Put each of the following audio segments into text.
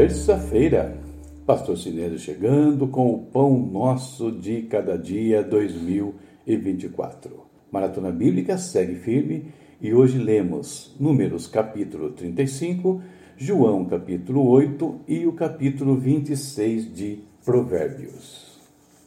Terça-feira, Pastor Cinério chegando com o Pão Nosso de Cada Dia 2024. Maratona Bíblica segue firme e hoje lemos Números capítulo 35, João capítulo 8 e o capítulo 26 de Provérbios.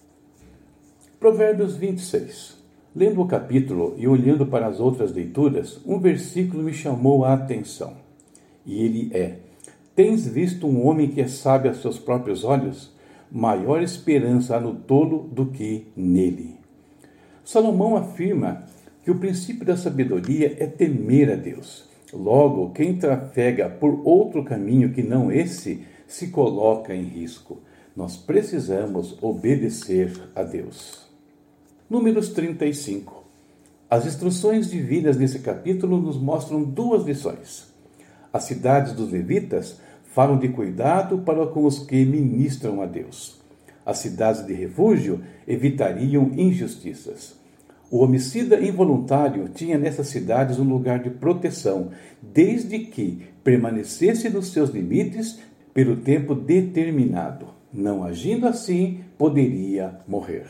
Provérbios 26. Lendo o capítulo e olhando para as outras leituras, um versículo me chamou a atenção. E ele é: Tens visto um homem que é sábio a seus próprios olhos? Maior esperança há no tolo do que nele. Salomão afirma que o princípio da sabedoria é temer a Deus. Logo, quem trafega por outro caminho que não esse, se coloca em risco. Nós precisamos obedecer a Deus. Números 35. As instruções divinas nesse capítulo nos mostram duas lições. As cidades dos levitas falam de cuidado para com os que ministram a Deus. As cidades de refúgio evitariam injustiças. O homicida involuntário tinha nessas cidades um lugar de proteção, desde que permanecesse nos seus limites pelo tempo determinado. Não agindo assim, poderia morrer.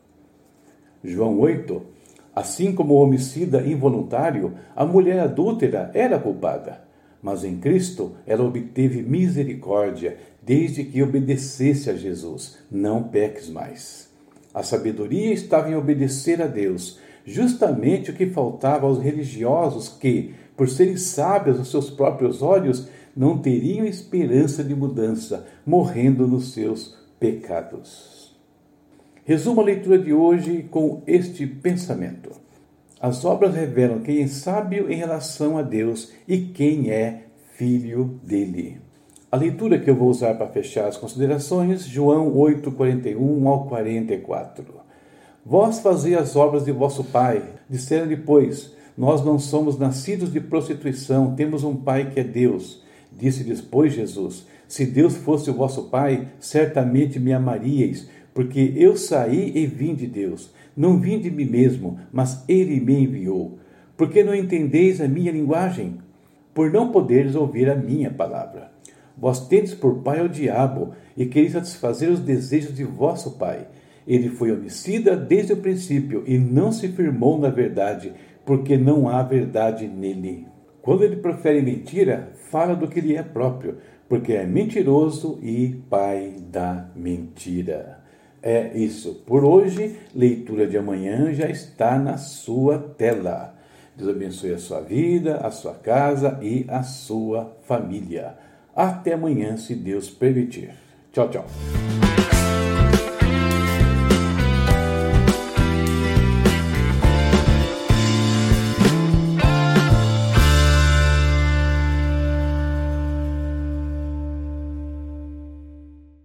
João 8. Assim como o homicida involuntário, a mulher adúltera era culpada. Mas em Cristo ela obteve misericórdia, desde que obedecesse a Jesus. Não peques mais. A sabedoria estava em obedecer a Deus, justamente o que faltava aos religiosos que, por serem sábios aos seus próprios olhos, não teriam esperança de mudança, morrendo nos seus pecados. Resumo a leitura de hoje com este pensamento. As obras revelam quem é sábio em relação a Deus e quem é filho dele. A leitura que eu vou usar para fechar as considerações, João 8, 41 ao 44. Vós fazei as obras de vosso pai. Disseram-lhe, pois, nós não somos nascidos de prostituição, temos um pai que é Deus. Disse-lhes, pois, Jesus, se Deus fosse o vosso pai, certamente me amaríeis, porque eu saí e vim de Deus. Não vim de mim mesmo, mas ele me enviou. Por que não entendeis a minha linguagem? Por não poderes ouvir a minha palavra. Vós tendes por pai o diabo, e quereis satisfazer os desejos de vosso pai. Ele foi homicida desde o princípio, e não se firmou na verdade, porque não há verdade nele. Quando ele profere mentira, fala do que lhe é próprio, porque é mentiroso e pai da mentira. É isso. Por hoje, leitura de amanhã já está na sua tela. Deus abençoe a sua vida, a sua casa e a sua família. Até amanhã, se Deus permitir. Tchau, tchau.